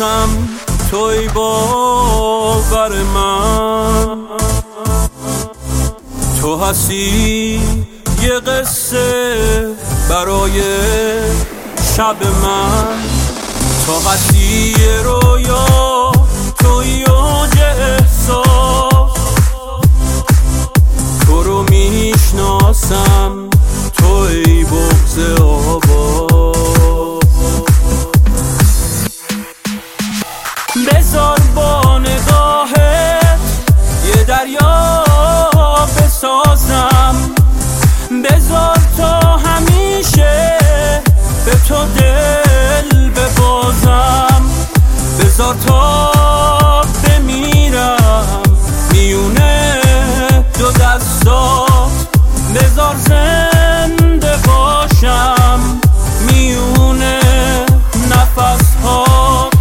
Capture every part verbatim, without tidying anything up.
میشناسم توی باور من، تو هستی یه قصه برای شب من، تو هستی یه رویا توی اوج احساس، تو رو میشناسم توی بغض آواز. بذار با نگاهت یه دریا بسازم، بذار تا همیشه به تو دل ببازم، بذار تا بمیرم میونه دو دستات، بذار زنده باشم میونه نفسهات.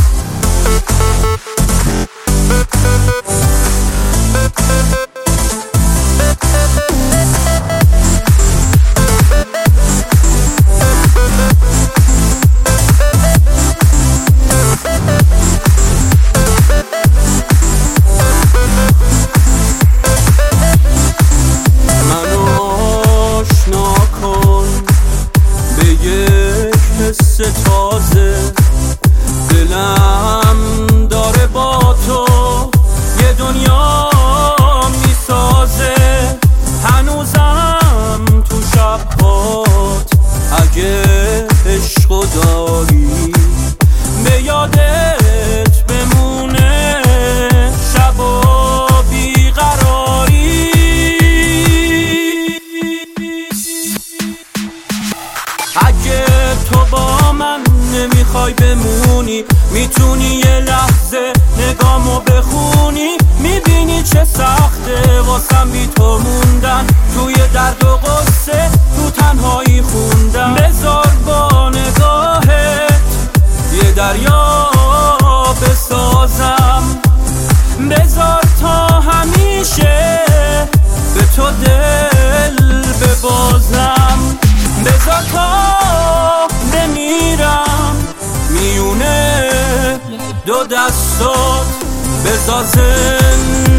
تازه دلم داره با تو یه دنیا میسازه، هنوزم تو شبهات اگه عشقو داری به یادت بمونه شب و بیقراری. اگه تو با من نمیخوای بمونی، میتونی یه لحظه نگامو بخونی، میبینی چه سخته واسم بی تو موندن، توی درد و غصه تو تنهایی خوندن. بذار با نگاهت یه دریا بسازم، بذار تا همیشه به تو دل ببازم، بذار تا بمیرم میونه دو دستات، بذار زنده